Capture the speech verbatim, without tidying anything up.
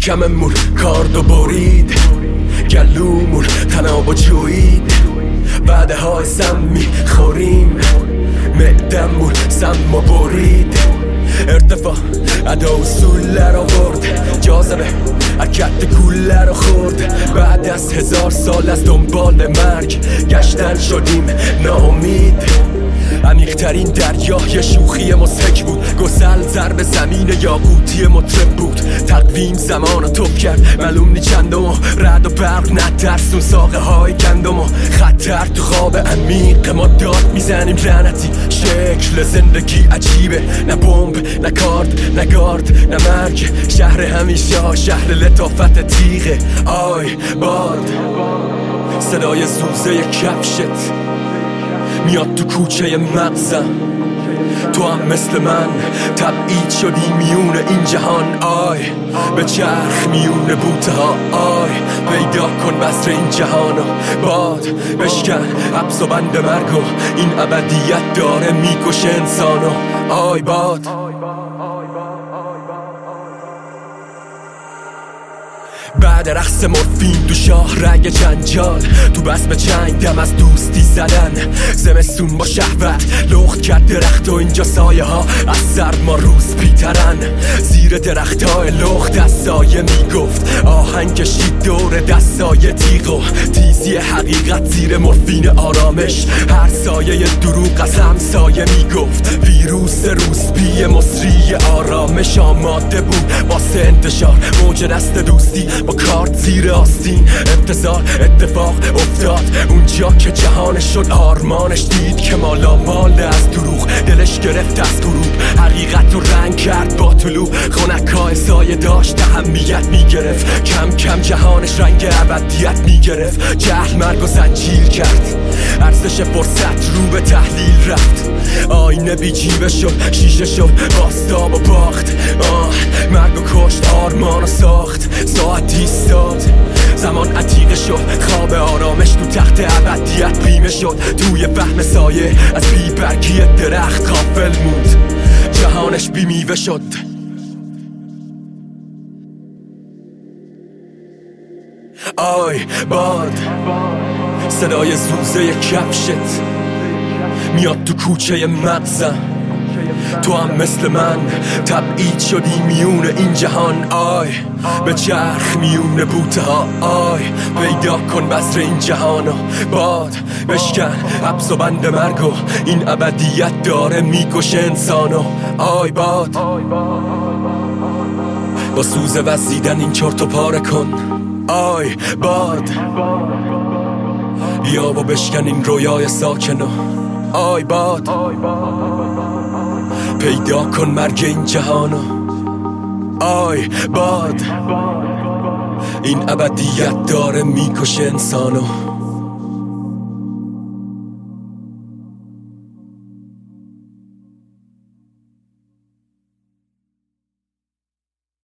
شکممون کاردو برید، گلومون تنابو جوید، وعده های سم میخوریم، معدمون سم و برید. ارتفاع ادا اصول رو برد، جاذبه حرکت کوله رو خورد. بعد از هزار سال از دنبال مرگ گشتن شدیم ناامید. عمیق‌ترین دریای شوخی مضحک بود، گسل ضرب زمین یاقوتی مطرب بود. تقویم زمان رو توب کرد، معلوم نی چندم و رعد و برق نترسون ساقه های گندم و خطر تو خواب عمیق ما داد میزنیم. لعنتی شکل زندگی عجیبه، نه بمب نه کارد نه گارد نه مرگ. شهر همیشه شهر لطافت تیغه. آی باد صدای زوزه کفشت میاد تو کوچه مغزم، تو هم مثل من تبعید شدی میون این جهان. آی به چرخ میون بوته ها، آی پیدا کن بسر این جهانو. باد بشکن حبس و بند مرگ و این ابدیت داره میکشه انسانو. آی باد بعد رقص مورفین تو شاه رگ جنجال، تو بسم چنگ دم از دوستی زدن. زمستون با شهوت لخت کرد درخت و اینجا سایه ها از سرما روز بیترن. زیر درخت های لخت از سایه میگفت، آهنگ کشید دور دستای تیغ و تیزی حقیقت زیر مورفین آرامش. هر سایه دروغ از هم سایه میگفت، ویروس روسبی مصری آرامش آماده بود واسه انتشار. موج دست دوستی با کارت زیر آستین، انتظار اتفاق افتاد اونجا که جهانش شد آرمانش. دید که مالا مال از دروغ، دلش گرفت از غروب، حقیقت رو رنگ کرد با طلوع. خنکای سایه داشت اهمیت میگرفت، کم کم جهانش رنگ ابدیت میگرفت. جهل مرگ و زنجیر کرد، ارزش فرصت رو به تحلیل رفت. آینه بی جیبه شد، شیشه شد باستاب و باخت. آه مرگ و کشت آرمان و ساخت، ساعت ایستاد زمان عتیقه شد. خواب آرامش تو تخت ابدیت بیمه شد. توی فهم سایه از بی برگی درخت غافل موند، جهانش بی میوه شد. آی باد صدای زوزه کفشت میاد تو کوچه مغزم، تو هم مثل من تبعید شدی میون این جهان. آی به چرخ میون بوته ها، آی پیدا کن بسر این جهانو. باد بشکن حبس و بند مرگ و این ابدیت داره میکشه انسانو. آی باد با سوز وزیدن این چرت و پاره کن. آی باد بیا و بشکن این رویای ساکنو. آی باد پیدا کن مرگ این جهانو. آی باد این ابدیت داره میکشه انسانو.